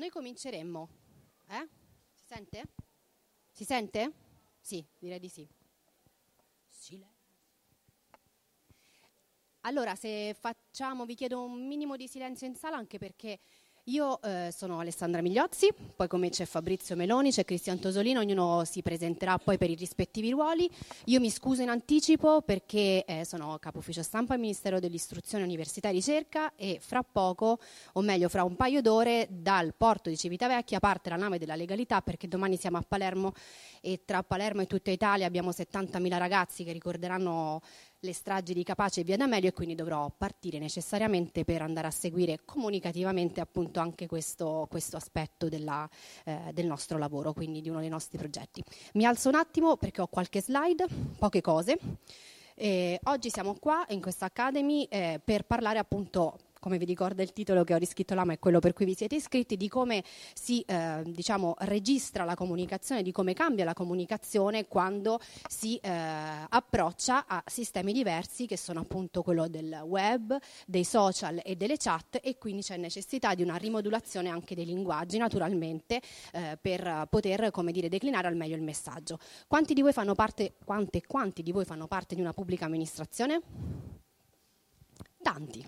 Noi cominceremmo. Si sente? Si sente? Sì, direi di sì. Allora, se facciamo, vi chiedo un minimo di silenzio in sala, anche perché io sono Alessandra Migliozzi, poi come c'è Fabrizio Meloni, c'è Cristian Tosolino, ognuno si presenterà poi per i rispettivi ruoli. Io mi scuso in anticipo perché sono capo ufficio stampa al Ministero dell'Istruzione, Università e Ricerca e fra poco, o meglio fra un paio d'ore, dal porto di Civitavecchia parte la nave della legalità, perché domani siamo a Palermo e tra Palermo e tutta Italia abbiamo 70.000 ragazzi che ricorderanno le stragi di Capaci e Via D'Amelio, e quindi dovrò partire necessariamente per andare a seguire comunicativamente appunto anche questo aspetto del nostro lavoro, quindi di uno dei nostri progetti. Mi alzo un attimo perché ho qualche slide, poche cose. Oggi siamo qua in questa Academy per parlare appunto, come vi ricorda il titolo che ho riscritto là, ma è quello per cui vi siete iscritti, di come si registra la comunicazione, di come cambia la comunicazione quando si approccia a sistemi diversi che sono appunto quello del web, dei social e delle chat, e quindi c'è necessità di una rimodulazione anche dei linguaggi naturalmente per poter, come dire, declinare al meglio il messaggio. Quanti di voi fanno parte di una pubblica amministrazione? Tanti.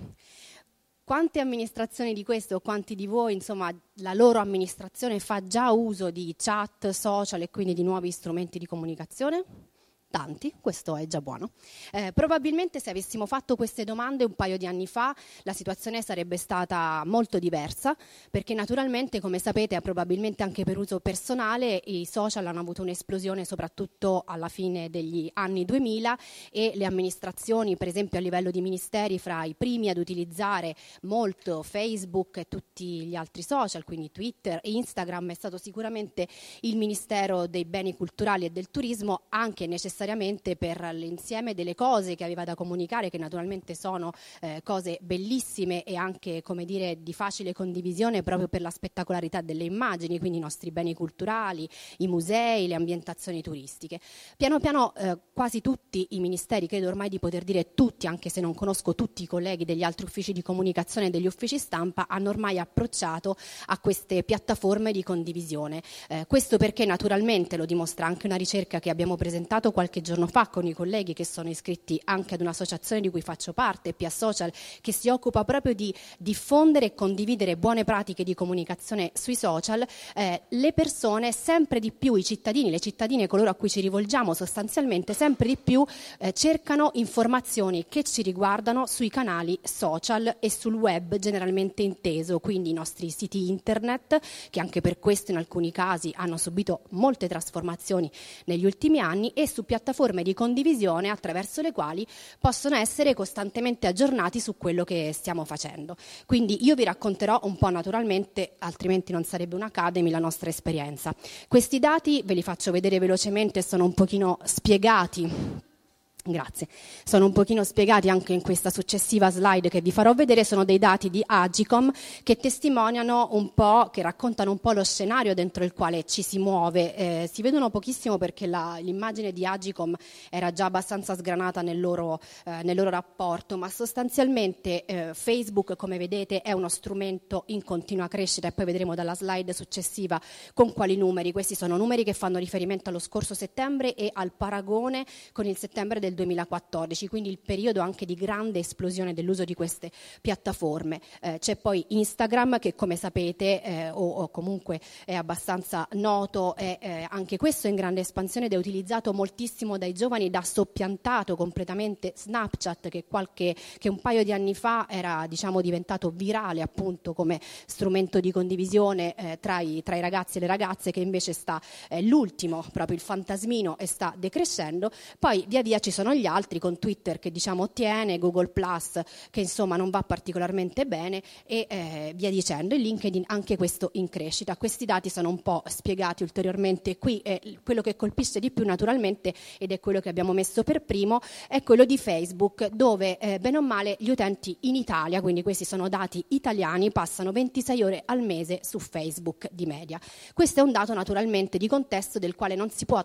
Quante amministrazioni di queste, o quanti di voi, insomma, la loro amministrazione fa già uso di chat, social e quindi di nuovi strumenti di comunicazione? Tanti, questo è già buono. Probabilmente se avessimo fatto queste domande un paio di anni fa la situazione sarebbe stata molto diversa, perché naturalmente, come sapete, probabilmente anche per uso personale, i social hanno avuto un'esplosione soprattutto alla fine degli anni 2000 e le amministrazioni, per esempio a livello di ministeri, fra i primi ad utilizzare molto Facebook e tutti gli altri social, quindi Twitter e Instagram, è stato sicuramente il Ministero dei Beni Culturali e del Turismo, anche necessariamente per l'insieme delle cose che aveva da comunicare, che naturalmente sono cose bellissime e anche, come dire, di facile condivisione proprio per la spettacolarità delle immagini, quindi i nostri beni culturali, i musei, le ambientazioni turistiche. Piano piano quasi tutti i ministeri, credo ormai di poter dire tutti, anche se non conosco tutti i colleghi degli altri uffici di comunicazione e degli uffici stampa, hanno ormai approcciato a queste piattaforme di condivisione. Questo perché naturalmente, lo dimostra anche una ricerca che abbiamo presentato qualche giorno fa con i colleghi che sono iscritti anche ad un'associazione di cui faccio parte, PIA Social, che si occupa proprio di diffondere e condividere buone pratiche di comunicazione sui social. Le persone sempre di più, i cittadini, le cittadine, coloro a cui ci rivolgiamo sostanzialmente, sempre di più cercano informazioni che ci riguardano sui canali social e sul web generalmente inteso, quindi i nostri siti internet, che anche per questo in alcuni casi hanno subito molte trasformazioni negli ultimi anni, e su piattaforme di condivisione attraverso le quali possono essere costantemente aggiornati su quello che stiamo facendo. Quindi io vi racconterò un po', naturalmente, altrimenti non sarebbe un'Academy, la nostra esperienza. Questi dati ve li faccio vedere velocemente, sono un pochino spiegati. Grazie. Sono un pochino spiegati anche in questa successiva slide che vi farò vedere. Sono dei dati di Agicom che testimoniano un po', che raccontano un po' lo scenario dentro il quale ci si muove. Si vedono pochissimo perché l'immagine di Agicom era già abbastanza sgranata nel loro rapporto, ma sostanzialmente Facebook, come vedete, è uno strumento in continua crescita, e poi vedremo dalla slide successiva con quali numeri. Questi sono numeri che fanno riferimento allo scorso settembre e al paragone con il settembre del 2014, quindi il periodo anche di grande esplosione dell'uso di queste piattaforme. C'è poi Instagram che, come sapete, o comunque è abbastanza noto, è anche questo in grande espansione ed è utilizzato moltissimo dai giovani, da soppiantato completamente Snapchat, che un paio di anni fa era, diciamo, diventato virale appunto come strumento di condivisione tra i ragazzi e le ragazze, che invece è l'ultimo, proprio il fantasmino, e sta decrescendo. Poi via via ci sono gli altri, con Twitter che, diciamo, tiene, Google Plus che insomma non va particolarmente bene, e via dicendo, e LinkedIn anche questo in crescita. Questi dati sono un po' spiegati ulteriormente qui. Quello che colpisce di più naturalmente, ed è quello che abbiamo messo per primo, è quello di Facebook, dove bene o male gli utenti in Italia, quindi questi sono dati italiani, passano 26 ore al mese su Facebook di media. Questo è un dato naturalmente di contesto del quale non si può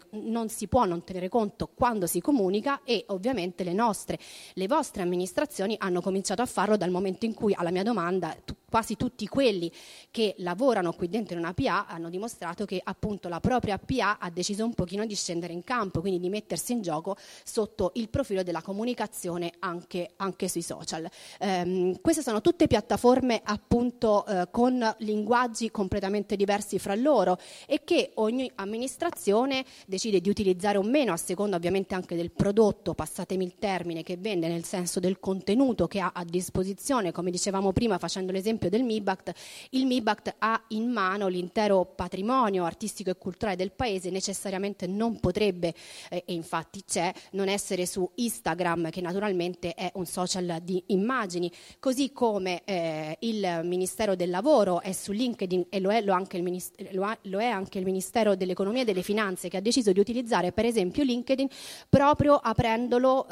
non tenere conto quando si comunica, e ovviamente le vostre amministrazioni hanno cominciato a farlo dal momento in cui, alla mia domanda, quasi tutti quelli che lavorano qui dentro in una PA hanno dimostrato che appunto la propria PA ha deciso un pochino di scendere in campo, quindi di mettersi in gioco sotto il profilo della comunicazione anche sui social. Queste sono tutte piattaforme appunto con linguaggi completamente diversi fra loro e che ogni amministrazione decide di utilizzare o meno a seconda ovviamente anche del prodotto, passatemi il termine, che vende, nel senso del contenuto che ha a disposizione. Come dicevamo prima facendo l'esempio del MIBACT, il MIBACT ha in mano l'intero patrimonio artistico e culturale del paese, necessariamente non potrebbe, e infatti c'è, non essere su Instagram, che naturalmente è un social di immagini, così come il Ministero del Lavoro è su LinkedIn e lo è anche il Ministero dell'Economia e delle Finanze, che ha deciso di utilizzare per esempio LinkedIn proprio aprendolo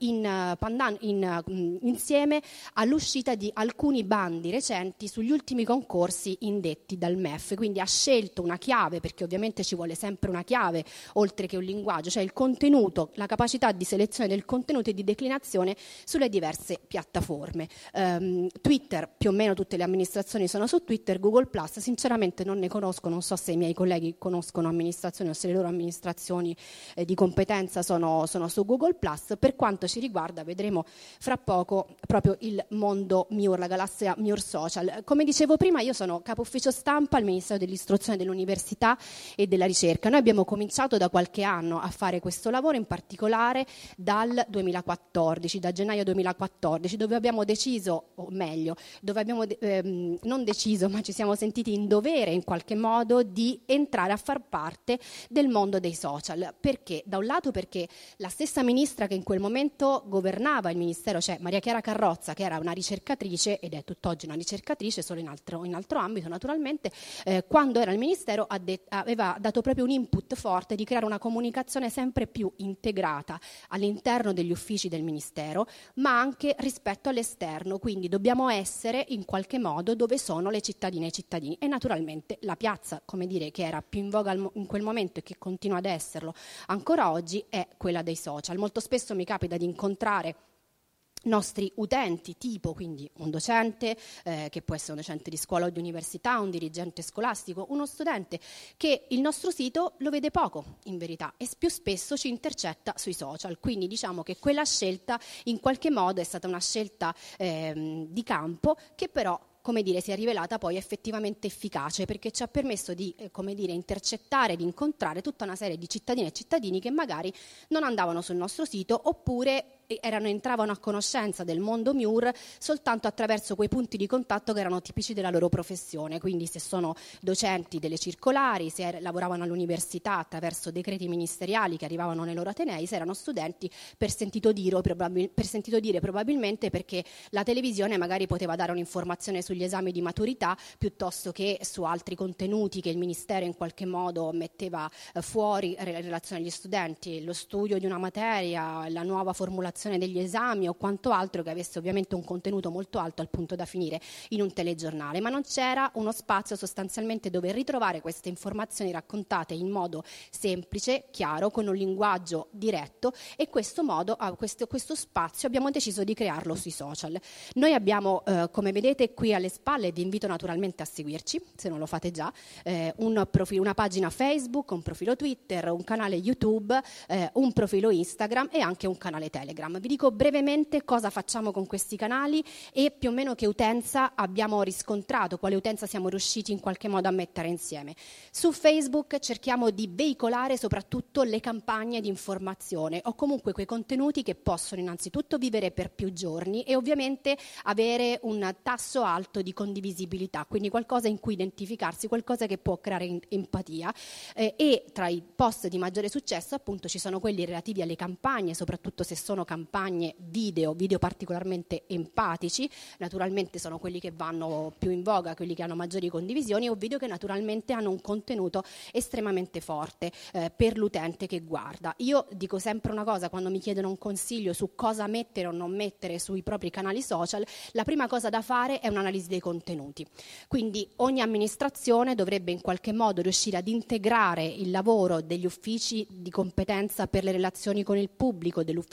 insieme all'uscita di alcuni bandi recenti sugli ultimi concorsi indetti dal MEF. Quindi ha scelto una chiave, perché ovviamente ci vuole sempre una chiave oltre che un linguaggio, cioè il contenuto, la capacità di selezione del contenuto e di declinazione sulle diverse piattaforme. Twitter, più o meno tutte le amministrazioni sono su Twitter. Google Plus sinceramente non ne conosco, non so se i miei colleghi conoscono amministrazioni o se le loro amministrazioni di competenza sono su Google Plus. Per quanto ci riguarda vedremo fra poco proprio il mondo MIUR, la galassia MIUR Social. Come dicevo prima, io sono capo ufficio stampa al Ministero dell'Istruzione, dell'Università e della Ricerca. Noi abbiamo cominciato da qualche anno a fare questo lavoro, in particolare dal 2014, da gennaio 2014, dove abbiamo deciso, o meglio, dove abbiamo non deciso, ma ci siamo sentiti in dovere in qualche modo di entrare a far parte del mondo dei social. Perché? Da un lato perché la stessa ministra che in quel momento governava il Ministero, cioè Maria Chiara Carrozza, che era una ricercatrice ed è tutt'oggi una ricercatrice, solo in altro ambito naturalmente, quando era al Ministero aveva dato proprio un input forte di creare una comunicazione sempre più integrata all'interno degli uffici del Ministero, ma anche rispetto all'esterno. Quindi dobbiamo essere in qualche modo dove sono le cittadine e i cittadini, e naturalmente la piazza, come dire, che era più in voga in quel momento e che continua ad esserlo ancora oggi, è quella dei social. Molto spesso mi capita di incontrare nostri utenti tipo, quindi un docente, che può essere un docente di scuola o di università, un dirigente scolastico, uno studente, che il nostro sito lo vede poco in verità e più spesso ci intercetta sui social. Quindi diciamo che quella scelta in qualche modo è stata una scelta di campo, che però, come dire, si è rivelata poi effettivamente efficace, perché ci ha permesso di, come dire, intercettare, di incontrare tutta una serie di cittadine e cittadini che magari non andavano sul nostro sito, oppure entravano a conoscenza del mondo MIUR soltanto attraverso quei punti di contatto che erano tipici della loro professione. Quindi se sono docenti delle circolari, se lavoravano all'università attraverso decreti ministeriali che arrivavano nei loro atenei, se erano studenti per sentito dire probabilmente perché la televisione magari poteva dare un'informazione sugli esami di maturità piuttosto che su altri contenuti che il Ministero in qualche modo metteva fuori in relazione agli studenti, lo studio di una materia, la nuova formulazione degli esami o quanto altro che avesse ovviamente un contenuto molto alto al punto da finire in un telegiornale. Ma non c'era uno spazio sostanzialmente dove ritrovare queste informazioni raccontate in modo semplice, chiaro, con un linguaggio diretto, e questo spazio abbiamo deciso di crearlo sui social. Noi abbiamo, come vedete qui alle spalle, vi invito naturalmente a seguirci, se non lo fate già, una pagina Facebook, un profilo Twitter, un canale YouTube, un profilo Instagram e anche un canale Telegram. Vi dico brevemente cosa facciamo con questi canali e più o meno che utenza abbiamo riscontrato, quale utenza siamo riusciti in qualche modo a mettere insieme. Su Facebook cerchiamo di veicolare soprattutto le campagne di informazione o comunque quei contenuti che possono innanzitutto vivere per più giorni e ovviamente avere un tasso alto di condivisibilità, quindi qualcosa in cui identificarsi, qualcosa che può creare empatia, e tra i post di maggiore successo appunto ci sono quelli relativi alle campagne, soprattutto se sono campagne video particolarmente empatici. Naturalmente sono quelli che vanno più in voga, quelli che hanno maggiori condivisioni, o video che naturalmente hanno un contenuto estremamente forte per l'utente che guarda. Io dico sempre una cosa quando mi chiedono un consiglio su cosa mettere o non mettere sui propri canali social: la prima cosa da fare è un'analisi dei contenuti. Quindi ogni amministrazione dovrebbe in qualche modo riuscire ad integrare il lavoro degli uffici di competenza per le relazioni con il pubblico, dell'ufficio comunicazione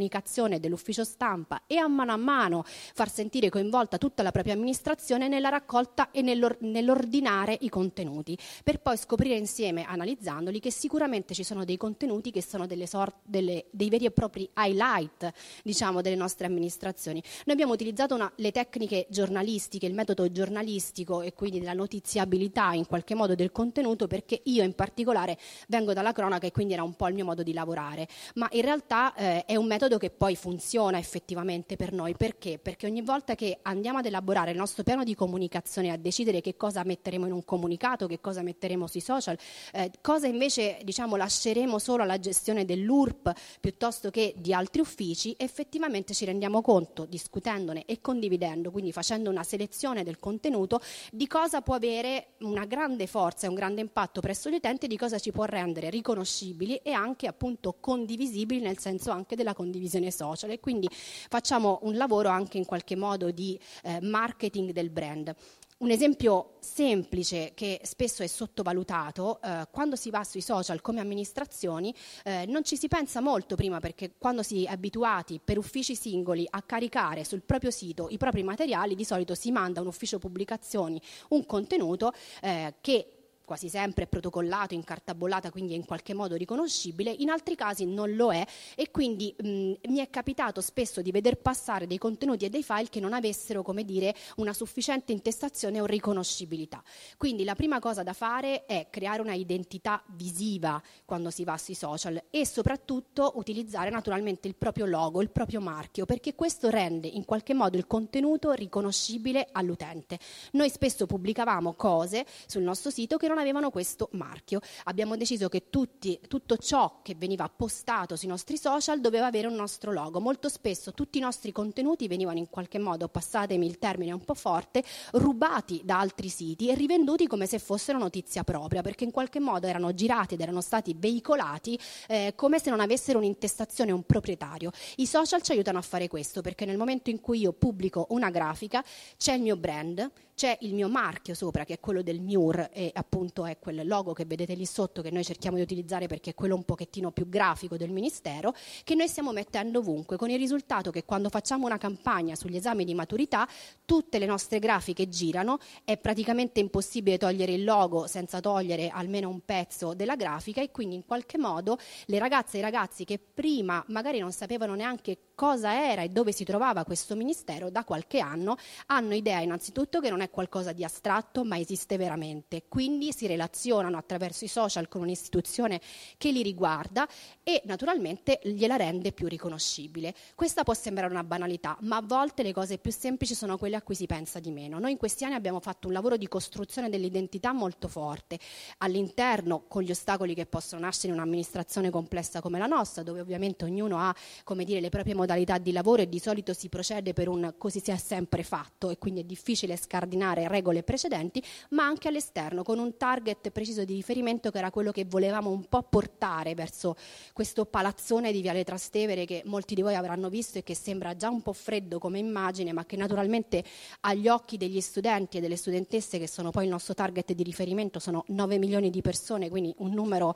comunicazione dell'ufficio stampa e a mano far sentire coinvolta tutta la propria amministrazione nella raccolta e nell'ordinare i contenuti, per poi scoprire insieme, analizzandoli, che sicuramente ci sono dei contenuti che sono dei veri e propri highlight, diciamo, delle nostre amministrazioni. Noi abbiamo utilizzato le tecniche giornalistiche, il metodo giornalistico e quindi della notiziabilità in qualche modo del contenuto, perché io in particolare vengo dalla cronaca e quindi era un po' il mio modo di lavorare, ma in realtà è un metodo che poi funziona effettivamente per noi. Perché? Perché ogni volta che andiamo ad elaborare il nostro piano di comunicazione, a decidere che cosa metteremo in un comunicato, che cosa metteremo sui social, cosa invece, diciamo, lasceremo solo alla gestione dell'URP piuttosto che di altri uffici, effettivamente ci rendiamo conto, discutendone e condividendo, quindi facendo una selezione del contenuto, di cosa può avere una grande forza e un grande impatto presso gli utenti, di cosa ci può rendere riconoscibili e anche appunto condivisibili, nel senso anche della condivisione social. E quindi facciamo un lavoro anche in qualche modo di marketing del brand. Un esempio semplice che spesso è sottovalutato: quando si va sui social come amministrazioni non ci si pensa molto prima, perché quando si è abituati per uffici singoli a caricare sul proprio sito i propri materiali, di solito si manda a un ufficio pubblicazioni un contenuto che quasi sempre è protocollato in carta bollata, quindi è in qualche modo riconoscibile. In altri casi non lo è, e quindi mi è capitato spesso di veder passare dei contenuti e dei file che non avessero, come dire, una sufficiente intestazione o riconoscibilità. Quindi la prima cosa da fare è creare una identità visiva quando si va sui social e soprattutto utilizzare naturalmente il proprio logo, il proprio marchio, perché questo rende in qualche modo il contenuto riconoscibile all'utente. Noi spesso pubblicavamo cose sul nostro sito che non avevano questo marchio. Abbiamo deciso che tutto ciò che veniva postato sui nostri social doveva avere un nostro logo. Molto spesso tutti i nostri contenuti venivano in qualche modo, passatemi il termine un po' forte, rubati da altri siti e rivenduti come se fossero notizia propria, perché in qualche modo erano girati ed erano stati veicolati come se non avessero un'intestazione, un proprietario. I social ci aiutano a fare questo, perché nel momento in cui io pubblico una grafica c'è il mio brand, c'è il mio marchio sopra, che è quello del MIUR, e appunto è quel logo che vedete lì sotto, che noi cerchiamo di utilizzare perché è quello un pochettino più grafico del Ministero, che noi stiamo mettendo ovunque, con il risultato che quando facciamo una campagna sugli esami di maturità tutte le nostre grafiche girano. È praticamente impossibile togliere il logo senza togliere almeno un pezzo della grafica, e quindi in qualche modo le ragazze e i ragazzi che prima magari non sapevano neanche cosa era e dove si trovava questo Ministero, da qualche anno hanno idea innanzitutto che non è qualcosa di astratto, ma esiste veramente. Quindi si relazionano attraverso i social con un'istituzione che li riguarda e naturalmente gliela rende più riconoscibile. Questa può sembrare una banalità, ma a volte le cose più semplici sono quelle a cui si pensa di meno. Noi in questi anni abbiamo fatto un lavoro di costruzione dell'identità molto forte all'interno, con gli ostacoli che possono nascere in un'amministrazione complessa come la nostra, dove ovviamente ognuno ha, come dire, le proprie modalità di lavoro e di solito si procede per un così sia sempre fatto, e quindi è difficile scardinare regole precedenti, ma anche all'esterno, con un target preciso di riferimento che era quello che volevamo un po' portare verso questo palazzone di Viale Trastevere, che molti di voi avranno visto e che sembra già un po' freddo come immagine, ma che naturalmente agli occhi degli studenti e delle studentesse, che sono poi il nostro target di riferimento, sono 9 milioni di persone, quindi un numero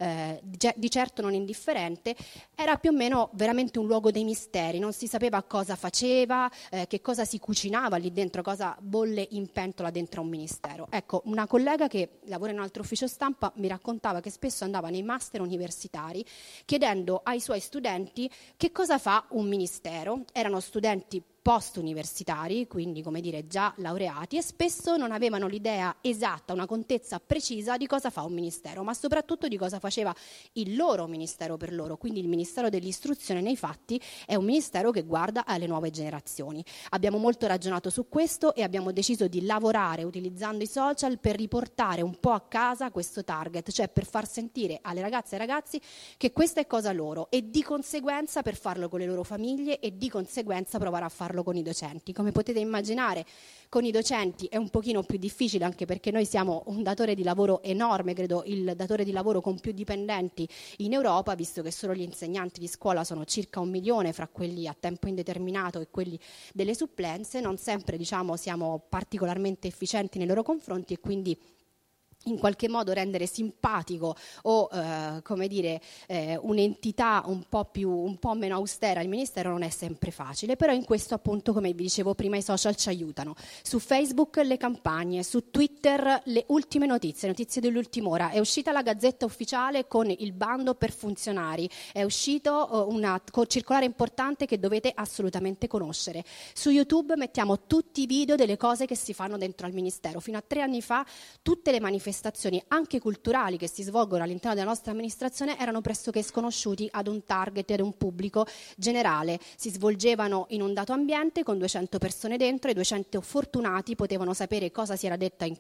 di certo non indifferente, era più o meno veramente un luogo dei misteri. Non si sapeva cosa faceva, che cosa si cucinava lì dentro, cosa bolle in pentola dentro a un ministero. Ecco, una collega che lavora in un altro ufficio stampa mi raccontava che spesso andava nei master universitari chiedendo ai suoi studenti che cosa fa un ministero. Erano studenti post universitari, quindi come dire già laureati, e spesso non avevano l'idea esatta, una contezza precisa di cosa fa un ministero, ma soprattutto di cosa faceva il loro ministero per loro. Quindi il Ministero dell'Istruzione nei fatti è un ministero che guarda alle nuove generazioni. Abbiamo molto ragionato su questo e abbiamo deciso di lavorare utilizzando i social per riportare un po' a casa questo target, cioè per far sentire alle ragazze e ai ragazzi che questa è cosa loro, e di conseguenza per farlo con le loro famiglie e di conseguenza provare a farlo con i docenti. Come potete immaginare, con i docenti è un pochino più difficile, anche perché noi siamo un datore di lavoro enorme, credo il datore di lavoro con più dipendenti in Europa, visto che solo gli insegnanti di scuola sono circa 1 milione, fra quelli a tempo indeterminato e quelli delle supplenze. Non sempre, diciamo, siamo particolarmente efficienti nei loro confronti, e quindi in qualche modo rendere simpatico o un'entità un po' meno austera il ministero non è sempre facile, però in questo appunto, come vi dicevo prima, i social ci aiutano. Su Facebook le campagne, su Twitter le ultime notizie dell'ultima ora. È uscita la Gazzetta Ufficiale con il bando per funzionari, è uscito una circolare importante che dovete assolutamente conoscere. Su YouTube mettiamo tutti i video delle cose che si fanno dentro al ministero. Fino a 3 anni fa tutte le manifestazioni anche culturali che si svolgono all'interno della nostra amministrazione erano pressoché sconosciuti ad un target, ad un pubblico generale. Si svolgevano in un dato ambiente con 200 persone dentro, e 200 fortunati potevano sapere cosa si era detto in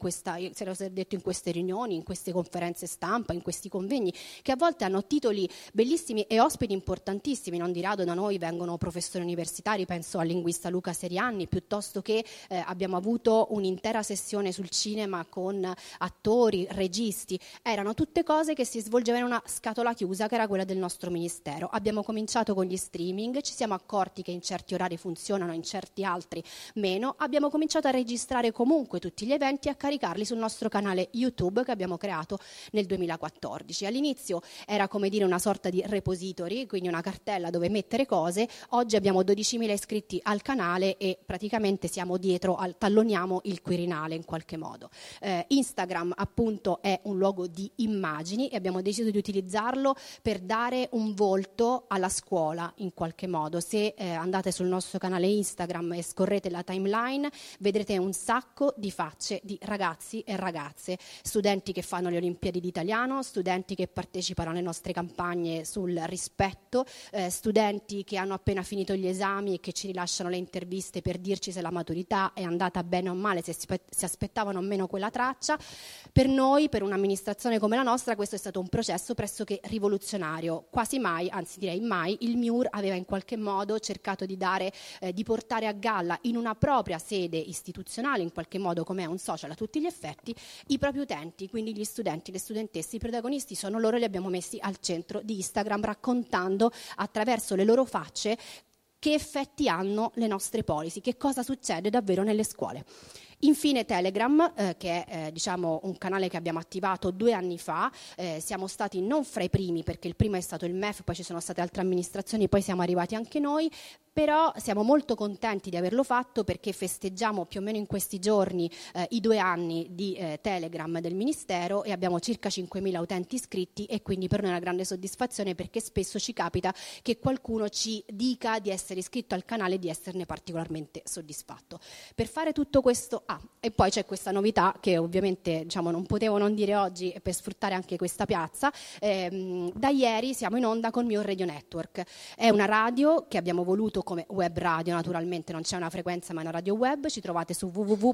queste riunioni, in queste conferenze stampa, in questi convegni, che a volte hanno titoli bellissimi e ospiti importantissimi. Non di rado da noi vengono professori universitari, penso al linguista Luca Serianni, piuttosto che abbiamo avuto un'intera sessione sul cinema con attori, registi. Erano tutte cose che si svolgevano in una scatola chiusa che era quella del nostro ministero. Abbiamo cominciato con gli streaming, ci siamo accorti che in certi orari funzionano, in certi altri meno. Abbiamo cominciato a registrare comunque tutti gli eventi e a caricarli sul nostro canale YouTube che abbiamo creato nel 2014. All'inizio era come dire una sorta di repository, quindi una cartella dove mettere cose. Oggi abbiamo 12.000 iscritti al canale e praticamente siamo dietro, talloniamo il Quirinale in qualche modo. Instagram appunto è un luogo di immagini e abbiamo deciso di utilizzarlo per dare un volto alla scuola in qualche modo. Se andate sul nostro canale Instagram e scorrete la timeline, vedrete un sacco di facce di ragazzi e ragazze, studenti che fanno le Olimpiadi di italiano, studenti che partecipano alle nostre campagne sul rispetto, studenti che hanno appena finito gli esami e che ci rilasciano le interviste per dirci se la maturità è andata bene o male, se si aspettavano o meno quella traccia. Per noi, per un'amministrazione come la nostra, questo è stato un processo pressoché rivoluzionario. Quasi mai, anzi direi mai, il MIUR aveva in qualche modo cercato di portare a galla in una propria sede istituzionale, in qualche modo come è un social a tutti gli effetti, i propri utenti, quindi gli studenti, le studentesse. I protagonisti sono loro, li abbiamo messi al centro di Instagram, raccontando attraverso le loro facce che effetti hanno le nostre policy, che cosa succede davvero nelle scuole. Infine Telegram, che è un canale che abbiamo attivato 2 anni fa. Siamo stati non fra i primi, perché il primo è stato il MEF, poi ci sono state altre amministrazioni, poi siamo arrivati anche noi, però siamo molto contenti di averlo fatto perché festeggiamo più o meno in questi giorni i 2 anni di Telegram del Ministero e abbiamo circa 5.000 utenti iscritti, e quindi per noi è una grande soddisfazione, perché spesso ci capita che qualcuno ci dica di essere iscritto al canale e di esserne particolarmente soddisfatto. Per fare tutto questo, e poi c'è questa novità che ovviamente non potevo non dire oggi per sfruttare anche questa piazza. Da ieri siamo in onda con MIUR Radio Network. È una radio che abbiamo voluto come web radio, naturalmente non c'è una frequenza ma è una radio web. Ci trovate su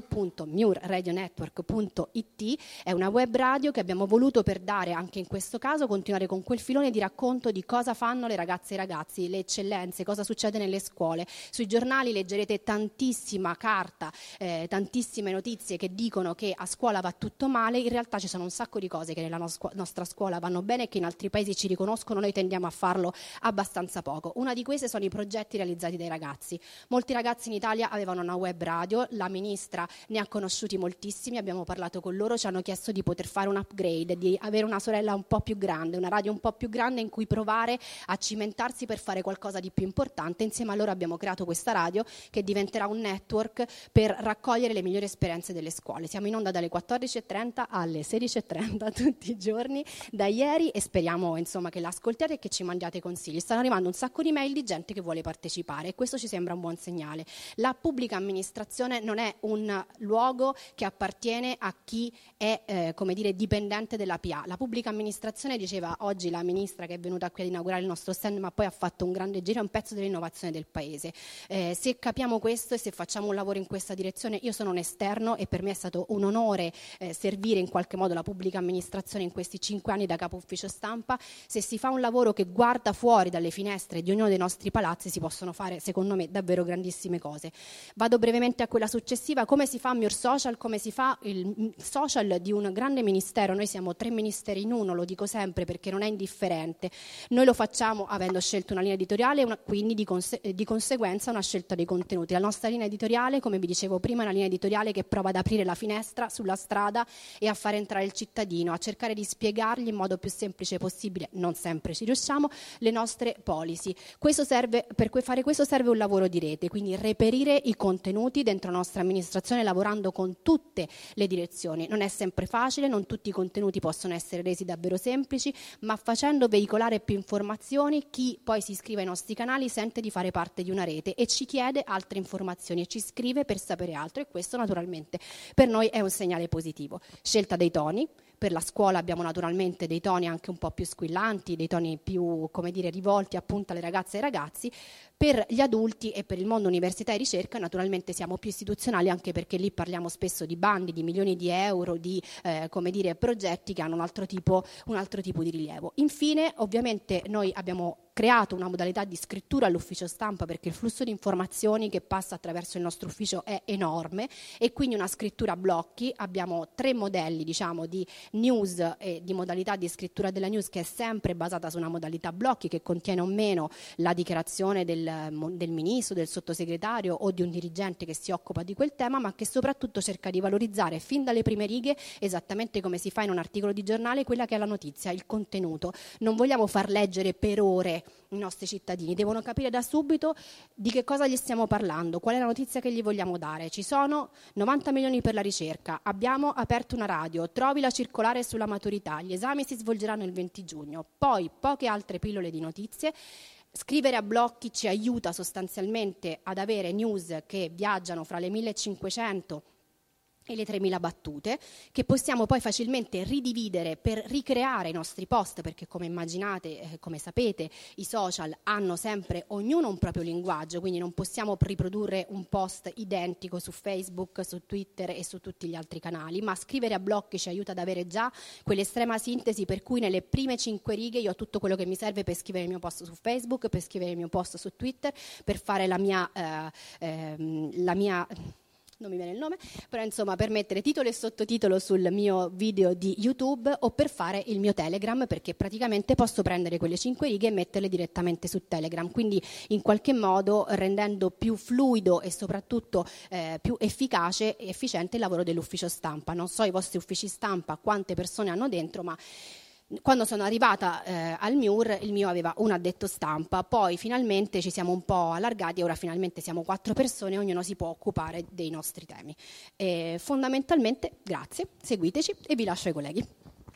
www.miurradionetwork.it. È una web radio che abbiamo voluto per dare anche in questo caso, continuare con quel filone di racconto di cosa fanno le ragazze e i ragazzi, le eccellenze, cosa succede nelle scuole. Sui giornali leggerete tantissima carta, tantissime notizie che dicono che a scuola va tutto male. In realtà ci sono un sacco di cose che nella nostra scuola vanno bene e che in altri paesi ci riconoscono, noi tendiamo a farlo abbastanza poco. Una di queste sono i progetti realizzati dai ragazzi. Molti ragazzi in Italia avevano una web radio, la ministra ne ha conosciuti moltissimi, abbiamo parlato con loro, ci hanno chiesto di poter fare un upgrade, di avere una sorella un po' più grande, una radio un po' più grande in cui provare a cimentarsi per fare qualcosa di più importante. Insieme a loro abbiamo creato questa radio che diventerà un network per raccogliere le migliori esperienze delle scuole. Siamo in onda dalle 14.30 alle 16.30 tutti i giorni da ieri e speriamo che l'ascoltiate e che ci mandiate consigli. Stanno arrivando un sacco di mail di gente che vuole partecipare e questo ci sembra un buon segnale. La pubblica amministrazione non è un luogo che appartiene a chi è dipendente della PA. La pubblica amministrazione, diceva oggi la ministra che è venuta qui ad inaugurare il nostro stand, ma poi ha fatto un grande giro, è un pezzo dell'innovazione del paese. Se capiamo questo e se facciamo un lavoro in questa direzione, io sono un esterno e per me è stato un onore servire in qualche modo la pubblica amministrazione in questi 5 anni da capo ufficio stampa. Se si fa un lavoro che guarda fuori dalle finestre di ognuno dei nostri palazzi, si possono fare, secondo me, davvero grandissime cose. Vado brevemente a quella successiva. Come si fa MIUR Social? Come si fa il social di un grande ministero? Noi siamo 3 ministeri in uno, lo dico sempre perché non è indifferente. Noi lo facciamo avendo scelto una linea editoriale, quindi di conseguenza una scelta dei contenuti. La nostra linea editoriale, come vi dicevo prima, è una linea editoriale materiale che prova ad aprire la finestra sulla strada e a far entrare il cittadino, a cercare di spiegargli in modo più semplice possibile, non sempre ci riusciamo, le nostre policy. Per fare questo serve un lavoro di rete, quindi reperire i contenuti dentro la nostra amministrazione lavorando con tutte le direzioni. Non è sempre facile, non tutti i contenuti possono essere resi davvero semplici, ma facendo veicolare più informazioni, chi poi si iscrive ai nostri canali sente di fare parte di una rete e ci chiede altre informazioni e ci scrive per sapere altro, e questo naturalmente per noi è un segnale positivo. Scelta dei toni. Per la scuola abbiamo naturalmente dei toni anche un po' più squillanti, dei toni più, come dire, rivolti appunto alle ragazze e ai ragazzi. Per gli adulti e per il mondo università e ricerca naturalmente siamo più istituzionali, anche perché lì parliamo spesso di bandi, di milioni di euro, di come dire, progetti che hanno un altro tipo di rilievo. Infine, ovviamente noi abbiamo creato una modalità di scrittura all'ufficio stampa, perché il flusso di informazioni che passa attraverso il nostro ufficio è enorme, e quindi una scrittura a blocchi. Abbiamo 3 modelli, diciamo, di news e di modalità di scrittura della news, che è sempre basata su una modalità a blocchi, che contiene o meno la dichiarazione del ministro, del sottosegretario o di un dirigente che si occupa di quel tema, ma che soprattutto cerca di valorizzare fin dalle prime righe, esattamente come si fa in un articolo di giornale, quella che è la notizia, il contenuto. Non vogliamo far leggere per ore i nostri cittadini, devono capire da subito di che cosa gli stiamo parlando, qual è la notizia che gli vogliamo dare. Ci sono 90 milioni per la ricerca, abbiamo aperto una radio, trovi la circolare sulla maturità, gli esami si svolgeranno il 20 giugno, poi poche altre pillole di notizie. Scrivere a blocchi ci aiuta sostanzialmente ad avere news che viaggiano fra le 1500 e le 3.000 battute, che possiamo poi facilmente ridividere per ricreare i nostri post, perché come immaginate, come sapete, i social hanno sempre ognuno un proprio linguaggio, quindi non possiamo riprodurre un post identico su Facebook, su Twitter e su tutti gli altri canali, ma scrivere a blocchi ci aiuta ad avere già quell'estrema sintesi per cui nelle prime 5 righe io ho tutto quello che mi serve per scrivere il mio post su Facebook, per scrivere il mio post su Twitter, per fare la mia non mi viene il nome, però insomma per mettere titolo e sottotitolo sul mio video di YouTube, o per fare il mio Telegram, perché praticamente posso prendere quelle 5 righe e metterle direttamente su Telegram, quindi in qualche modo rendendo più fluido e soprattutto più efficace e efficiente il lavoro dell'ufficio stampa. Non so i vostri uffici stampa quante persone hanno dentro, ma quando sono arrivata al MIUR, il mio aveva un addetto stampa, poi finalmente ci siamo un po' allargati e ora finalmente siamo 4 persone, ognuno si può occupare dei nostri temi. Fondamentalmente, grazie, seguiteci e vi lascio ai colleghi.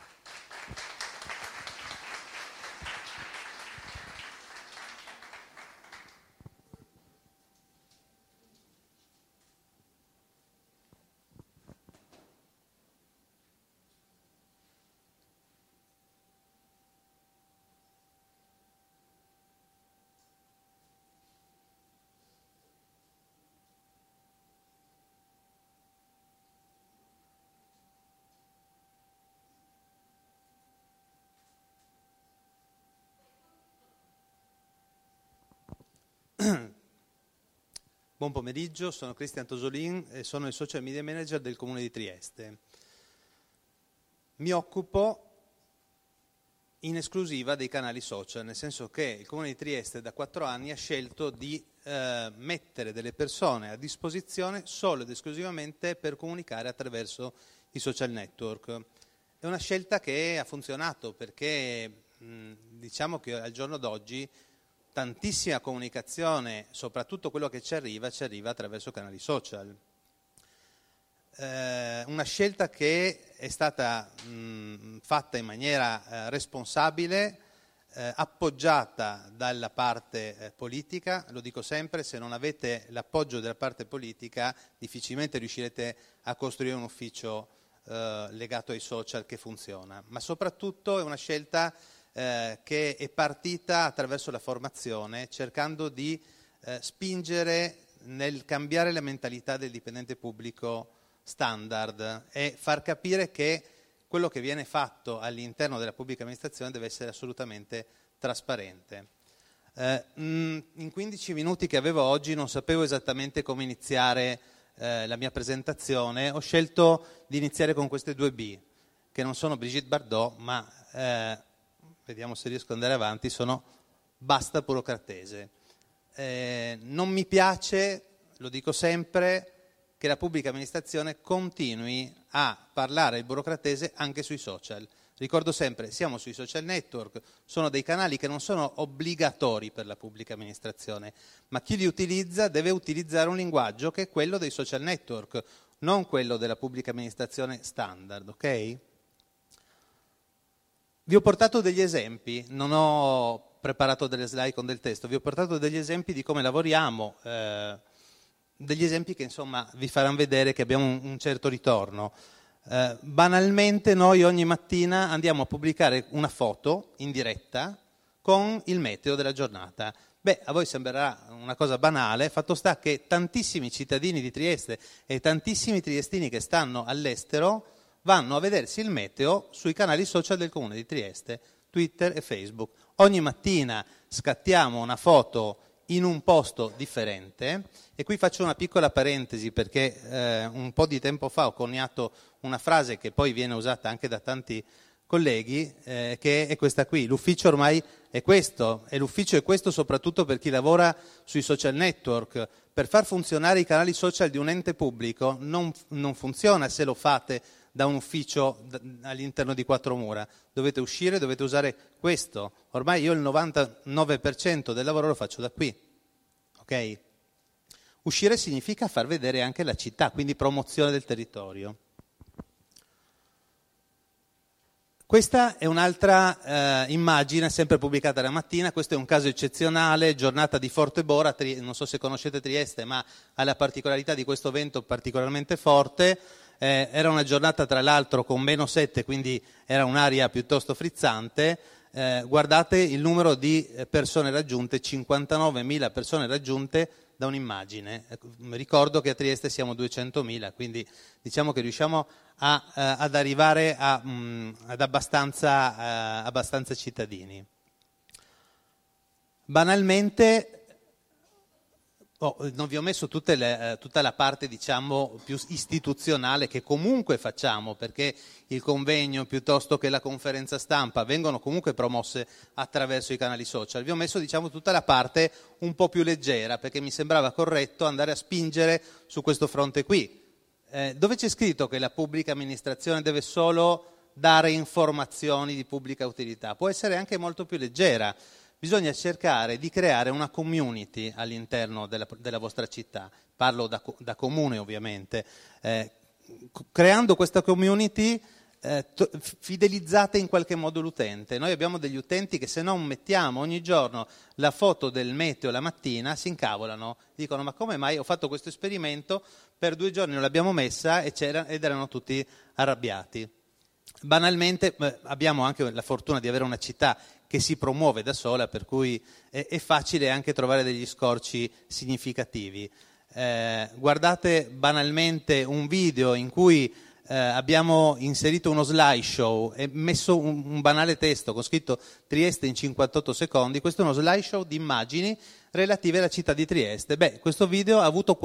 Buon pomeriggio, sono Cristian Tosolin e sono il social media manager del Comune di Trieste. Mi occupo in esclusiva dei canali social, nel senso che il Comune di Trieste da 4 anni ha scelto di mettere delle persone a disposizione solo ed esclusivamente per comunicare attraverso i social network. È una scelta che ha funzionato perché diciamo che al giorno d'oggi tantissima comunicazione, soprattutto quello che ci arriva attraverso canali social. Una scelta che è stata fatta in maniera responsabile, appoggiata dalla parte politica. Lo dico sempre, se non avete l'appoggio della parte politica difficilmente riuscirete a costruire un ufficio legato ai social che funziona, ma soprattutto è una scelta che è partita attraverso la formazione, cercando di spingere nel cambiare la mentalità del dipendente pubblico standard e far capire che quello che viene fatto all'interno della pubblica amministrazione deve essere assolutamente trasparente. In 15 minuti che avevo oggi non sapevo esattamente come iniziare la mia presentazione. Ho scelto di iniziare con queste 2 B, che non sono Brigitte Bardot, ma vediamo se riesco ad andare avanti, sono basta burocratese. Non mi piace, lo dico sempre, che la pubblica amministrazione continui a parlare il burocratese anche sui social. Ricordo sempre, siamo sui social network, sono dei canali che non sono obbligatori per la pubblica amministrazione, ma chi li utilizza deve utilizzare un linguaggio che è quello dei social network, non quello della pubblica amministrazione standard, ok? Vi ho portato degli esempi, non ho preparato delle slide con del testo, vi ho portato degli esempi di come lavoriamo, degli esempi che insomma vi faranno vedere che abbiamo un certo ritorno. Banalmente noi ogni mattina andiamo a pubblicare una foto in diretta con il meteo della giornata. Beh, a voi sembrerà una cosa banale, fatto sta che tantissimi cittadini di Trieste e tantissimi triestini che stanno all'estero vanno a vedersi il meteo sui canali social del Comune di Trieste, Twitter e Facebook. Ogni mattina scattiamo una foto in un posto differente, e qui faccio una piccola parentesi perché un po' di tempo fa ho coniato una frase che poi viene usata anche da tanti colleghi, che è questa qui: l'ufficio ormai è questo, e l'ufficio è questo soprattutto per chi lavora sui social network. Per far funzionare i canali social di un ente pubblico non funziona se lo fate da un ufficio all'interno di quattro mura, dovete uscire, dovete usare questo. Ormai io il 99% del lavoro lo faccio da qui, ok? Uscire significa far vedere anche la città, quindi promozione del territorio. Questa è un'altra immagine, sempre pubblicata la mattina. Questo è un caso eccezionale, giornata di forte bora, non so se conoscete Trieste, ma ha la particolarità di questo vento particolarmente forte. Era una giornata tra l'altro con -7, quindi era un'aria piuttosto frizzante. Guardate il numero di persone raggiunte, 59.000 persone raggiunte da un'immagine. Ricordo che a Trieste siamo 200.000, quindi diciamo che riusciamo ad arrivare ad abbastanza cittadini. Banalmente, non vi ho messo tutta la parte, diciamo, più istituzionale che comunque facciamo, perché il convegno piuttosto che la conferenza stampa vengono comunque promosse attraverso i canali social. Vi ho messo, diciamo, tutta la parte un po' più leggera, perché mi sembrava corretto andare a spingere su questo fronte qui. Dove c'è scritto che la pubblica amministrazione deve solo dare informazioni di pubblica utilità? Può essere anche molto più leggera. Bisogna cercare di creare una community all'interno della vostra città, parlo da comune ovviamente. Creando questa community fidelizzate in qualche modo l'utente. Noi abbiamo degli utenti che se non mettiamo ogni giorno la foto del meteo la mattina si incavolano, dicono: ma come mai ho fatto questo esperimento, per 2 giorni non l'abbiamo messa ed erano tutti arrabbiati. Banalmente abbiamo anche la fortuna di avere una città che si promuove da sola, per cui è facile anche trovare degli scorci significativi. Guardate banalmente un video in cui abbiamo inserito uno slideshow e messo un banale testo con scritto Trieste in 58 secondi. Questo è uno slideshow di immagini relative alla città di Trieste. Questo video ha avuto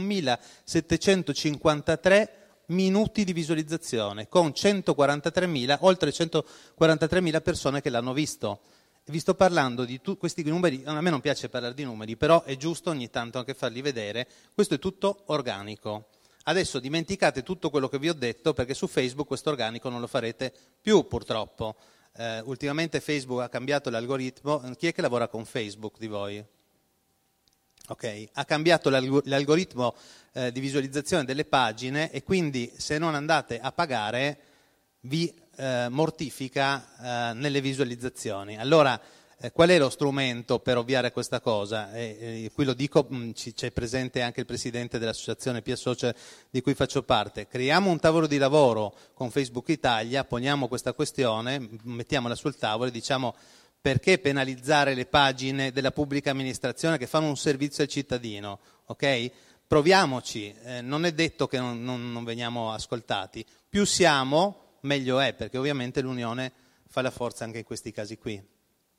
41.753 minuti di visualizzazione, con oltre 143.000 persone che l'hanno visto. Vi sto parlando di questi numeri. A me non piace parlare di numeri, però è giusto ogni tanto anche farli vedere. Questo è tutto organico. Adesso dimenticate tutto quello che vi ho detto, perché su Facebook questo organico non lo farete più, purtroppo. Ultimamente Facebook ha cambiato l'algoritmo. Chi è che lavora con Facebook di voi? Ok, ha cambiato l'algoritmo di visualizzazione delle pagine, e quindi se non andate a pagare vi mortifica nelle visualizzazioni. Allora, qual è lo strumento per ovviare a questa cosa? Qui lo dico, c'è presente anche il presidente dell'associazione Pia Social di cui faccio parte. Creiamo un tavolo di lavoro con Facebook Italia, poniamo questa questione, mettiamola sul tavolo e diciamo: perché penalizzare le pagine della pubblica amministrazione che fanno un servizio al cittadino? Ok? Proviamoci, non è detto che non veniamo ascoltati. Più siamo, meglio è, perché ovviamente l'unione fa la forza anche in questi casi qui.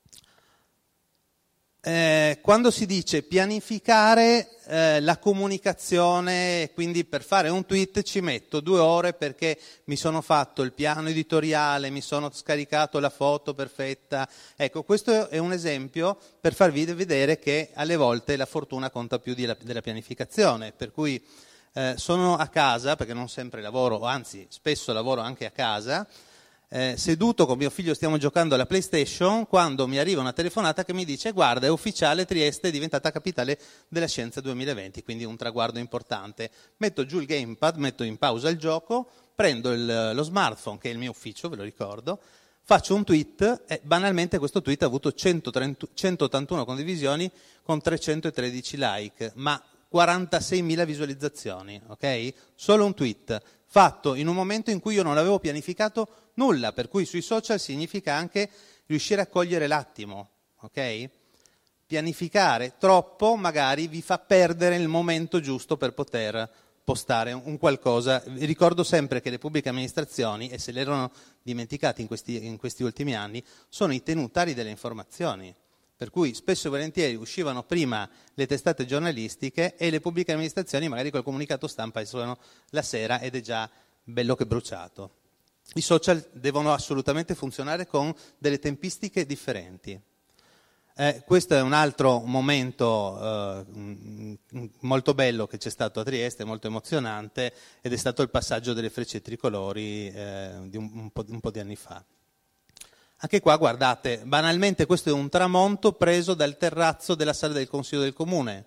Quando si dice pianificare la comunicazione, quindi per fare un tweet ci metto 2 ore perché mi sono fatto il piano editoriale, mi sono scaricato la foto perfetta. Ecco, questo è un esempio per farvi vedere che alle volte la fortuna conta più della pianificazione, per cui sono a casa, perché non sempre lavoro, anzi spesso lavoro anche a casa, seduto con mio figlio stiamo giocando alla PlayStation, quando mi arriva una telefonata che mi dice guarda è ufficiale, Trieste è diventata capitale della scienza 2020, quindi un traguardo importante. Metto giù il gamepad, metto in pausa il gioco, prendo lo smartphone che è il mio ufficio, ve lo ricordo, faccio un tweet e banalmente questo tweet ha avuto 181 condivisioni con 313 like, ma 46.000 visualizzazioni, ok? Solo un tweet fatto in un momento in cui io non avevo pianificato nulla, per cui sui social significa anche riuscire a cogliere l'attimo, ok? Pianificare troppo magari vi fa perdere il momento giusto per poter postare un qualcosa. Ricordo sempre che le pubbliche amministrazioni, e se l'erano dimenticati in questi ultimi anni, sono i tenutari delle informazioni. Per cui spesso e volentieri uscivano prima le testate giornalistiche e le pubbliche amministrazioni magari col comunicato stampa escono la sera ed è già bello che bruciato. I social devono assolutamente funzionare con delle tempistiche differenti. Questo è un altro momento molto bello che c'è stato a Trieste, molto emozionante, ed è stato il passaggio delle frecce tricolori di un po' di anni fa. Anche qua, guardate, banalmente questo è un tramonto preso dal terrazzo della sala del Consiglio del Comune.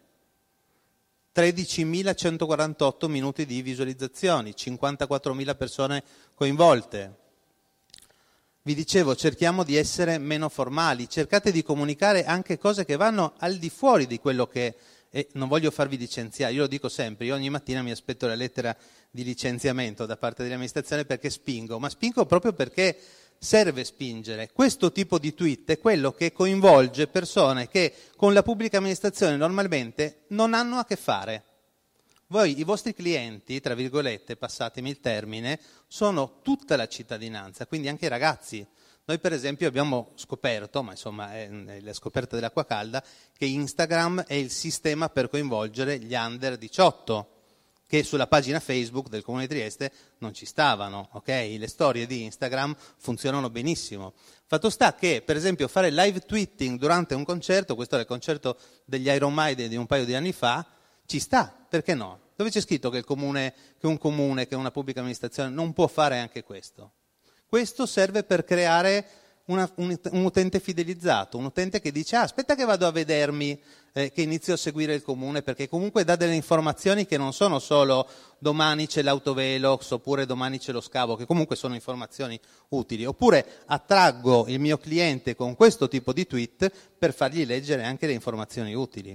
13.148 minuti di visualizzazioni, 54.000 persone coinvolte. Vi dicevo, cerchiamo di essere meno formali, cercate di comunicare anche cose che vanno al di fuori di quello che... E non voglio farvi licenziare, io lo dico sempre, io ogni mattina mi aspetto la lettera di licenziamento da parte dell'amministrazione perché spingo, ma spingo proprio perché serve spingere. Questo tipo di tweet è quello che coinvolge persone che con la pubblica amministrazione normalmente non hanno a che fare. Voi, i vostri clienti, tra virgolette, passatemi il termine, sono tutta la cittadinanza, quindi anche i ragazzi. Noi per esempio abbiamo scoperto, ma insomma è la scoperta dell'acqua calda, che Instagram è il sistema per coinvolgere gli under 18, che sulla pagina Facebook del Comune di Trieste non ci stavano, ok? Le storie di Instagram funzionano benissimo. Fatto sta che, per esempio, fare live tweeting durante un concerto, questo era il concerto degli Iron Maiden di un paio di anni fa, ci sta, perché no? Dove c'è scritto che un comune, che una pubblica amministrazione non può fare anche questo? Questo serve per creare un utente fidelizzato, un utente che dice aspetta che vado a vedermi, che inizio a seguire il comune, perché comunque dà delle informazioni che non sono solo domani c'è l'autovelox oppure domani c'è lo scavo, che comunque sono informazioni utili, oppure attraggo il mio cliente con questo tipo di tweet per fargli leggere anche le informazioni utili.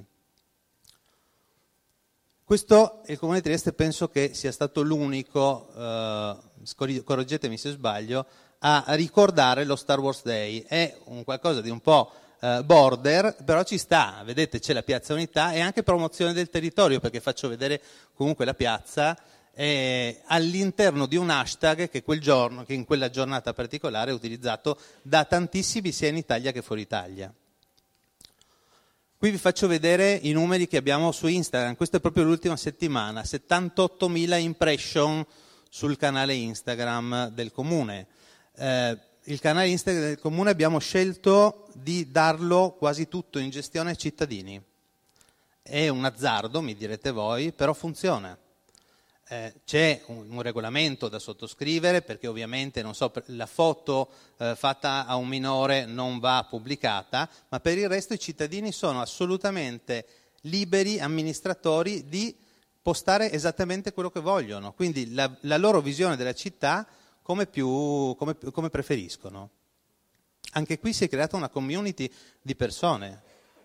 Questo, il Comune di Trieste, penso che sia stato l'unico, correggetemi se sbaglio, a ricordare lo Star Wars Day. È un qualcosa di un po' border, però ci sta, vedete c'è la Piazza Unità e anche promozione del territorio, perché faccio vedere comunque la piazza all'interno di un hashtag che quel giorno, che in quella giornata particolare è utilizzato da tantissimi sia in Italia che fuori Italia. Qui vi faccio vedere i numeri che abbiamo su Instagram, questa è proprio l'ultima settimana, 78.000 impression sul canale Instagram del Comune. Il canale Instagram del Comune abbiamo scelto di darlo quasi tutto in gestione ai cittadini. È un azzardo, mi direte voi, però funziona. C'è un regolamento da sottoscrivere perché ovviamente la foto fatta a un minore non va pubblicata, ma per il resto i cittadini sono assolutamente liberi amministratori di postare esattamente quello che vogliono, quindi la loro visione della città come preferiscono. Anche qui si è creata una community di persone.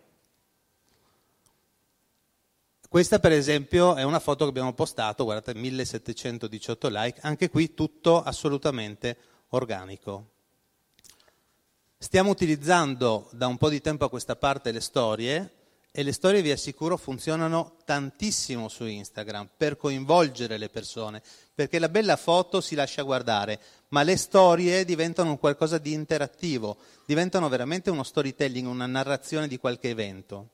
Questa per esempio è una foto che abbiamo postato, guardate 1718 like, anche qui tutto assolutamente organico. Stiamo utilizzando da un po' di tempo a questa parte le storie e le storie vi assicuro funzionano tantissimo su Instagram per coinvolgere le persone, perché la bella foto si lascia guardare, ma le storie diventano un qualcosa di interattivo, diventano veramente uno storytelling, una narrazione di qualche evento.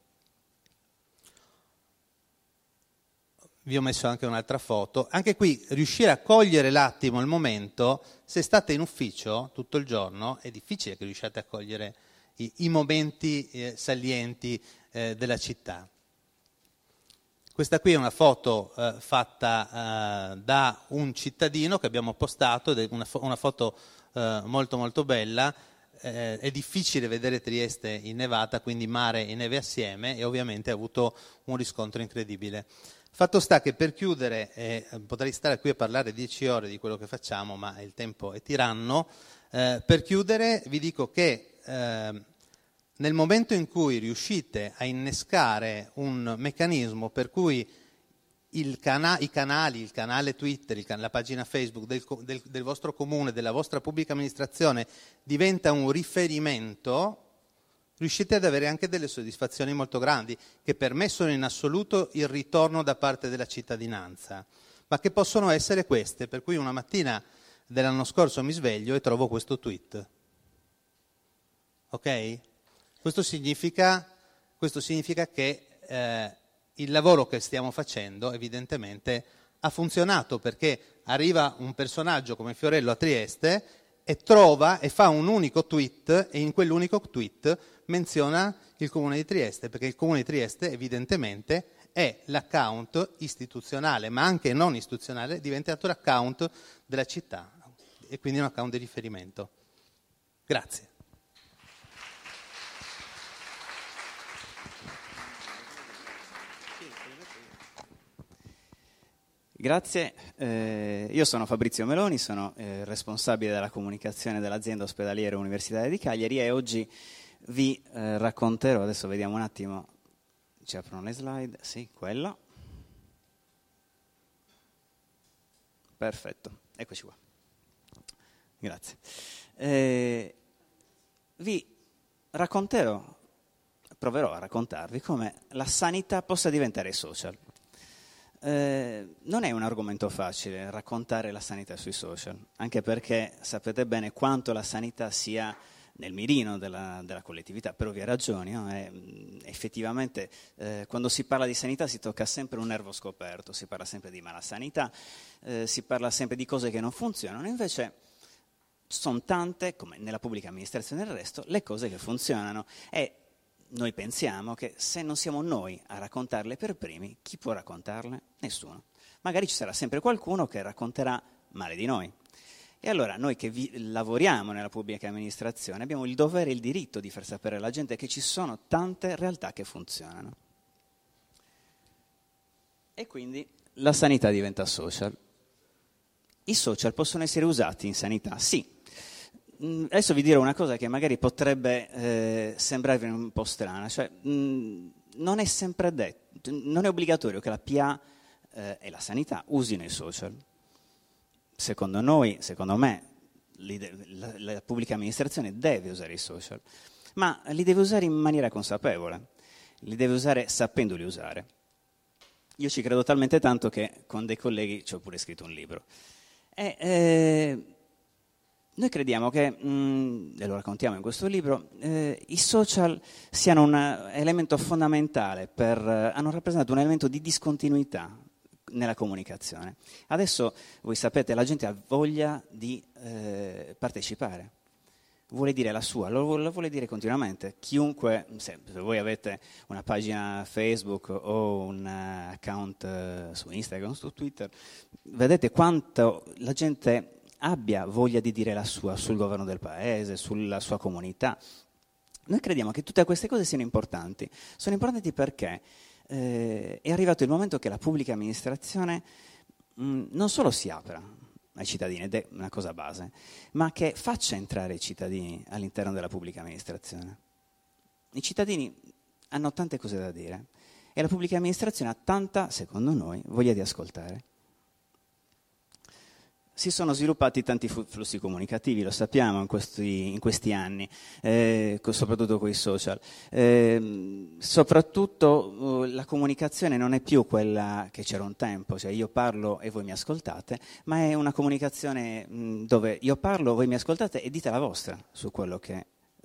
Vi ho messo anche un'altra foto. Anche qui riuscire a cogliere l'attimo, il momento, se state in ufficio tutto il giorno, è difficile che riusciate a cogliere i momenti salienti della città. Questa qui è una foto fatta da un cittadino che abbiamo postato, ed è una foto molto molto bella. È difficile vedere Trieste innevata, quindi mare e neve assieme, e ovviamente ha avuto un riscontro incredibile. Fatto sta che, per chiudere, potrei stare qui a parlare 10 ore di quello che facciamo, ma il tempo è tiranno. Per chiudere vi dico che nel momento in cui riuscite a innescare un meccanismo per cui i canali, il canale Twitter, la pagina Facebook del vostro comune, della vostra pubblica amministrazione diventa un riferimento, riuscite ad avere anche delle soddisfazioni molto grandi, che per me sono in assoluto il ritorno da parte della cittadinanza, ma che possono essere queste, per cui una mattina dell'anno scorso mi sveglio e trovo questo tweet. Ok? Questo significa che il lavoro che stiamo facendo evidentemente ha funzionato, perché arriva un personaggio come Fiorello a Trieste e trova e fa un unico tweet, e in quell'unico tweet menziona il Comune di Trieste, perché il Comune di Trieste evidentemente è l'account istituzionale, ma anche non istituzionale, diventato l'account della città e quindi un account di riferimento. Grazie. Grazie, io sono Fabrizio Meloni, sono responsabile della comunicazione dell'azienda ospedaliera universitaria di Cagliari, e oggi vi racconterò, adesso vediamo un attimo, ci aprono le slide, sì, quella, perfetto, eccoci qua, grazie. Vi racconterò, proverò a raccontarvi come la sanità possa diventare social. Non è un argomento facile raccontare la sanità sui social, anche perché sapete bene quanto la sanità sia nel mirino della collettività, per ovvie ragioni, no? Effettivamente quando si parla di sanità si tocca sempre un nervo scoperto, si parla sempre di malasanità, si parla sempre di cose che non funzionano, invece sono tante, come nella pubblica amministrazione e del resto, le cose che funzionano, e noi pensiamo che se non siamo noi a raccontarle per primi, chi può raccontarle? Nessuno. Magari ci sarà sempre qualcuno che racconterà male di noi. E allora noi che lavoriamo nella pubblica amministrazione abbiamo il dovere e il diritto di far sapere alla gente che ci sono tante realtà che funzionano. E quindi la sanità diventa social. I social possono essere usati in sanità? Sì. Adesso vi dirò una cosa che magari potrebbe sembrarvi un po' strana, cioè non è sempre detto, non è obbligatorio che la PA e la sanità usino i social. Secondo noi, secondo me, la pubblica amministrazione deve usare i social, ma li deve usare in maniera consapevole, li deve usare sapendoli usare. Io ci credo talmente tanto che con dei colleghi ci ho pure scritto un libro. Noi crediamo che, e lo raccontiamo in questo libro, i social siano un elemento fondamentale, hanno rappresentato un elemento di discontinuità nella comunicazione. Adesso, voi sapete, la gente ha voglia di partecipare, vuole dire la sua, lo vuole dire continuamente. Chiunque, se voi avete una pagina Facebook o un account su Instagram, su Twitter, vedete quanto la gente abbia voglia di dire la sua sul governo del paese, sulla sua comunità. Noi crediamo che tutte queste cose siano importanti. Sono importanti perché è arrivato il momento che la pubblica amministrazione non solo si apra ai cittadini, ed è una cosa base, ma che faccia entrare i cittadini all'interno della pubblica amministrazione. I cittadini hanno tante cose da dire e la pubblica amministrazione ha tanta, secondo noi, voglia di ascoltare. Si sono sviluppati tanti flussi comunicativi, lo sappiamo in questi anni, soprattutto con i social. Soprattutto la comunicazione non è più quella che c'era un tempo, cioè io parlo e voi mi ascoltate, ma è una comunicazione dove io parlo, voi mi ascoltate e dite la vostra su quello che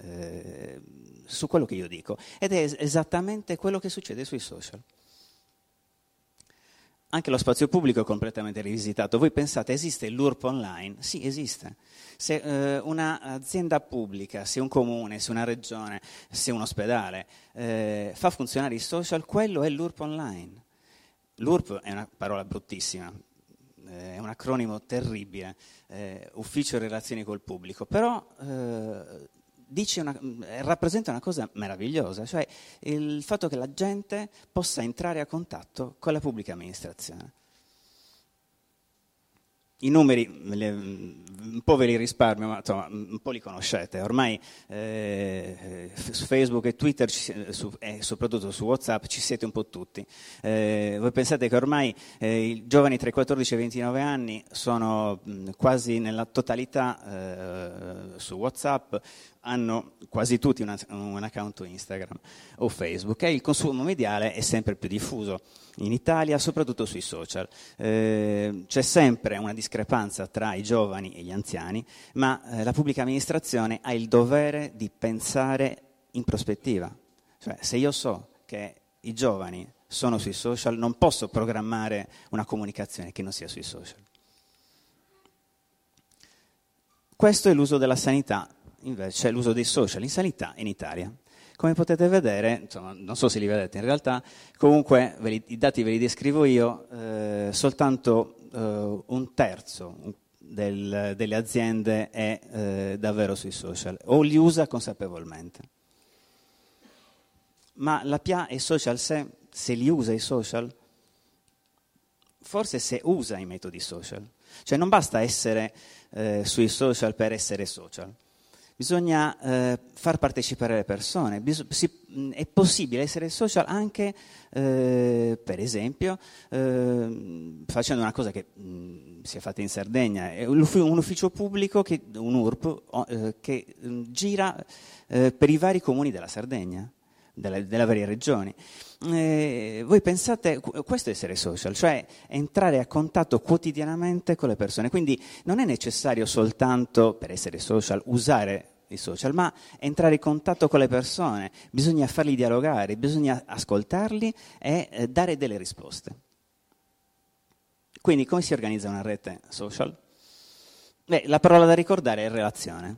io dico. Ed è esattamente quello che succede sui social. Anche lo spazio pubblico è completamente rivisitato. Voi pensate, esiste l'URP online? Sì, esiste. Se un'azienda pubblica, se un comune, se una regione, se un ospedale fa funzionare i social, quello è l'URP online. L'URP è una parola bruttissima, è un acronimo terribile, Ufficio Relazioni col Pubblico, però rappresenta una cosa meravigliosa, cioè il fatto che la gente possa entrare a contatto con la pubblica amministrazione. I numeri un po' ve li risparmio, ma insomma un po' li conoscete. Ormai su Facebook e Twitter e soprattutto su WhatsApp ci siete un po' tutti. Voi pensate che ormai i giovani tra i 14 e i 29 anni sono quasi nella totalità su WhatsApp, hanno quasi tutti un account Instagram o Facebook, e il consumo mediale è sempre più diffuso in Italia, soprattutto sui social. C'è sempre una discrepanza tra i giovani e gli anziani, ma la pubblica amministrazione ha il dovere di pensare in prospettiva. Cioè, se io so che i giovani sono sui social, non posso programmare una comunicazione che non sia sui social. Questo è l'uso della sanità, invece l'uso dei social in sanità in Italia. Come potete vedere, insomma, non so se li vedete in realtà, comunque i dati ve li descrivo io, soltanto un terzo delle aziende è davvero sui social, o li usa consapevolmente. Ma la PA e social se li usa i social, forse se usa i metodi social. Cioè non basta essere sui social per essere social. Bisogna far partecipare le persone, è possibile essere social anche, per esempio, facendo una cosa che si è fatta in Sardegna, è un ufficio pubblico, un URP, che gira per i vari comuni della Sardegna, delle varie regioni. Voi pensate, questo è essere social, cioè entrare a contatto quotidianamente con le persone, quindi non è necessario soltanto per essere social usare i social, ma entrare in contatto con le persone, bisogna farli dialogare, bisogna ascoltarli e dare delle risposte. Quindi come si organizza una rete social? La parola da ricordare è relazione.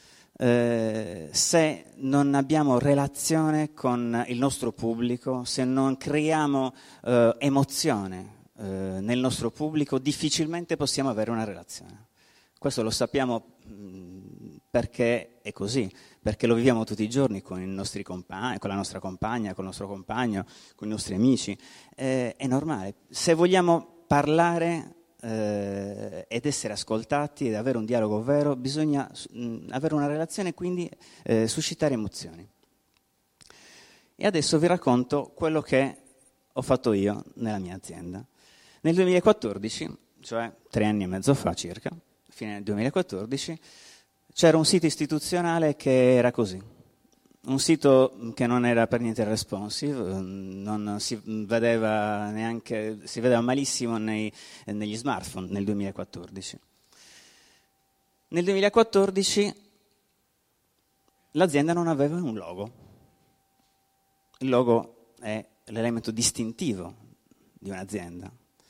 Se non abbiamo relazione con il nostro pubblico, se non creiamo emozione nel nostro pubblico, difficilmente possiamo avere una relazione. Questo lo sappiamo perché è così, perché lo viviamo tutti i giorni con i nostri compagni, con la nostra compagna, con il nostro compagno, con i nostri amici. È normale. Se vogliamo parlare ed essere ascoltati ed avere un dialogo vero, bisogna avere una relazione e quindi suscitare emozioni. E adesso vi racconto quello che ho fatto io nella mia azienda. Nel 2014, cioè 3 anni e mezzo fa circa, fine del 2014, c'era un sito istituzionale che era così. Un sito che non era per niente responsive, non si vedeva neanche, si vedeva malissimo negli smartphone nel 2014. Nel 2014 l'azienda non aveva un logo. Il logo è l'elemento distintivo di un'azienda.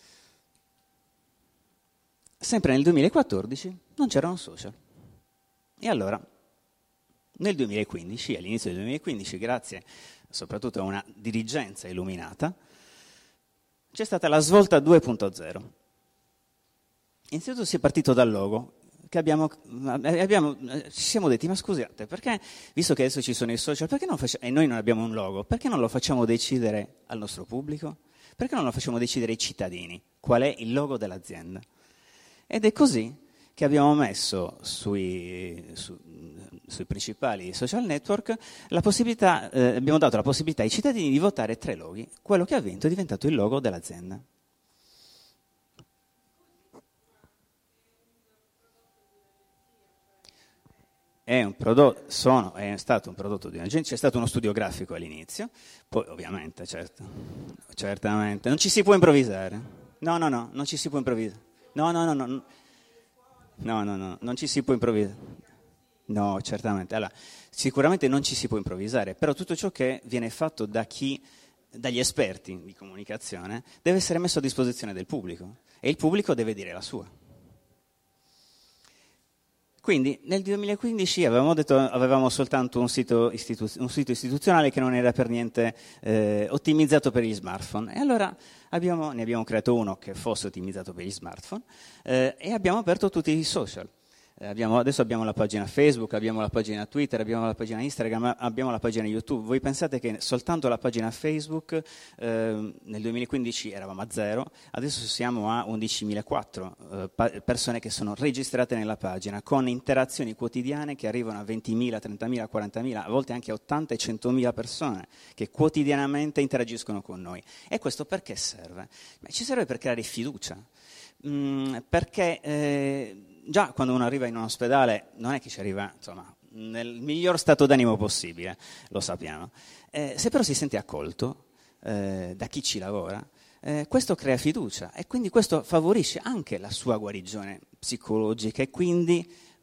Sempre nel 2014 non c'erano social. E allora, nel 2015, all'inizio del 2015, grazie soprattutto a una dirigenza illuminata, c'è stata la svolta 2.0. Innanzitutto si è partito dal logo, che ci siamo detti, ma scusate, perché, visto che adesso ci sono i social, perché non e noi non abbiamo un logo, perché non lo facciamo decidere al nostro pubblico? Perché non lo facciamo decidere ai cittadini? Qual è il logo dell'azienda? Ed è così che abbiamo messo sui principali social network la possibilità, abbiamo dato la possibilità ai cittadini di votare 3 loghi. Quello che ha vinto è diventato il logo dell'azienda. È stato un prodotto di un'agenzia, c'è stato uno studio grafico all'inizio, poi ovviamente, certamente, non ci si può improvvisare. No, non ci si può improvvisare. No, non ci si può improvvisare. No, certamente. Allora, sicuramente non ci si può improvvisare, però tutto ciò che viene fatto dagli esperti di comunicazione deve essere messo a disposizione del pubblico e il pubblico deve dire la sua. Quindi nel 2015 avevamo soltanto un sito istituzionale che non era per niente ottimizzato per gli smartphone, e allora ne abbiamo creato uno che fosse ottimizzato per gli smartphone, e abbiamo aperto tutti i social. Adesso abbiamo la pagina Facebook, abbiamo la pagina Twitter, abbiamo la pagina Instagram, abbiamo la pagina YouTube. Voi pensate che soltanto la pagina Facebook nel 2015 eravamo a 0, adesso siamo a 11.004 persone che sono registrate nella pagina, con interazioni quotidiane che arrivano a 20.000, 30.000, 40.000, a volte anche a 80 e 100.000 persone che quotidianamente interagiscono con noi. E questo perché serve? Ci serve per creare fiducia, perché già quando uno arriva in un ospedale non è che ci arriva, insomma, nel miglior stato d'animo possibile, lo sappiamo. Se però si sente accolto da chi ci lavora, questo crea fiducia, e quindi questo favorisce anche la sua guarigione psicologica, e quindi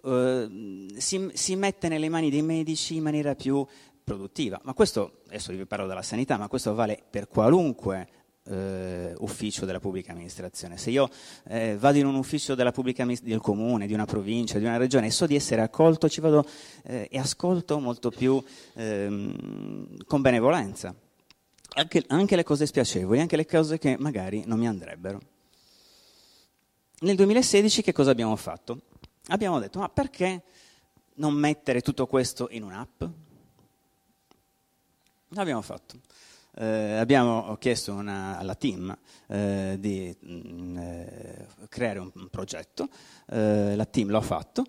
si mette nelle mani dei medici in maniera più produttiva. Ma questo, adesso vi parlo della sanità, ma questo vale per qualunque ufficio della pubblica amministrazione. Se io vado in un ufficio della pubblica del comune, di una provincia, di una regione, e so di essere accolto, ci vado e ascolto molto più con benevolenza anche le cose spiacevoli, anche le cose che magari non mi andrebbero. Nel 2016 che cosa abbiamo fatto? Abbiamo detto: ma perché non mettere tutto questo in un'app? L'abbiamo fatto. Ho chiesto alla team di creare un progetto, la team l'ha fatto,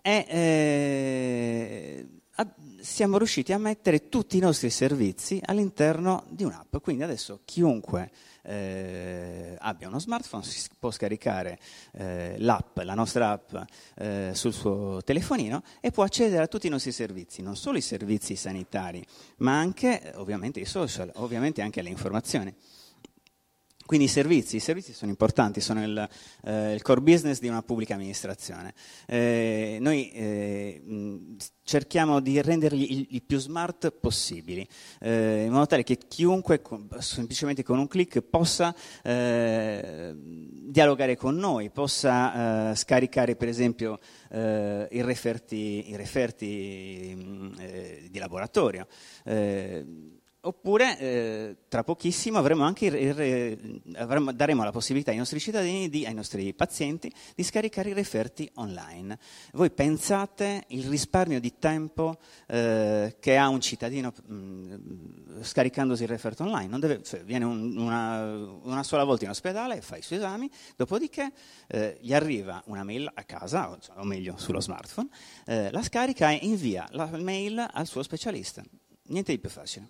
e siamo riusciti a mettere tutti i nostri servizi all'interno di un'app. Quindi adesso chiunque abbia uno smartphone si può scaricare la nostra app sul suo telefonino, e può accedere a tutti i nostri servizi, non solo i servizi sanitari, ma anche ovviamente i social, ovviamente anche le informazioni. Quindi i servizi sono importanti, sono il core business di una pubblica amministrazione. Noi cerchiamo di renderli il più smart possibili, in modo tale che chiunque semplicemente con un click possa dialogare con noi, possa scaricare per esempio i referti di laboratorio. Oppure tra pochissimo daremo la possibilità ai nostri cittadini, ai nostri pazienti, di scaricare i referti online. Voi pensate il risparmio di tempo che ha un cittadino scaricandosi il referto online? Viene una sola volta in ospedale, fa i suoi esami, dopodiché gli arriva una mail a casa, o meglio sullo smartphone, la scarica e invia la mail al suo specialista. Niente di più facile.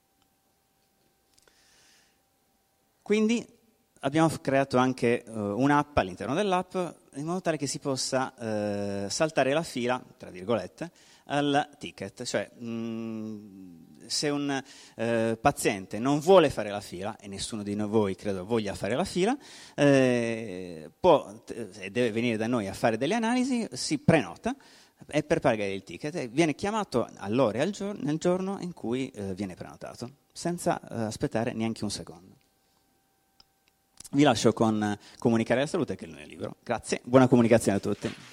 Quindi abbiamo creato anche un'app all'interno dell'app, in modo tale che si possa saltare la fila, tra virgolette, al ticket. Cioè, se un paziente non vuole fare la fila, e nessuno di voi credo voglia fare la fila, deve venire da noi a fare delle analisi, si prenota, e per pagare il ticket viene chiamato all'ora e nel giorno in cui viene prenotato, senza aspettare neanche un secondo. Vi lascio con Comunicare la salute, che è il mio libro. Grazie, buona comunicazione a tutti.